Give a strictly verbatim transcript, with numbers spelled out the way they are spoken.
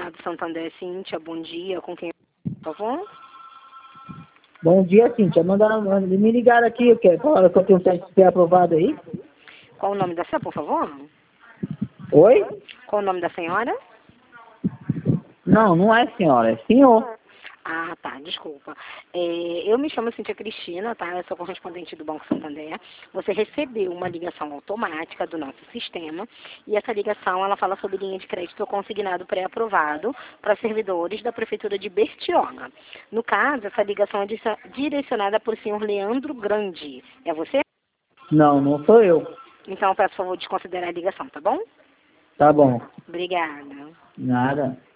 Consignado Santander, Cíntia, bom dia. Com quem, por favor? Bom dia, Cíntia. Mandaram, me ligaram aqui, que falaram que eu tenho um teste aprovado aí. Qual o nome da senhora, por favor? Oi? Qual o nome da senhora? Não, não é senhora, é senhor. Ah, tá, desculpa. É, eu me chamo Cíntia Cristina, tá? Eu sou correspondente do Banco Santander. Você recebeu uma ligação automática do nosso sistema e essa ligação, ela fala sobre linha de crédito consignado pré-aprovado para servidores da Prefeitura de Bertioga. No caso, essa ligação é direcionada por senhor Leandro Grande. É você? Não, não sou eu. Então, eu peço por favor de considerar a ligação, tá bom? Tá bom. Obrigada. Nada.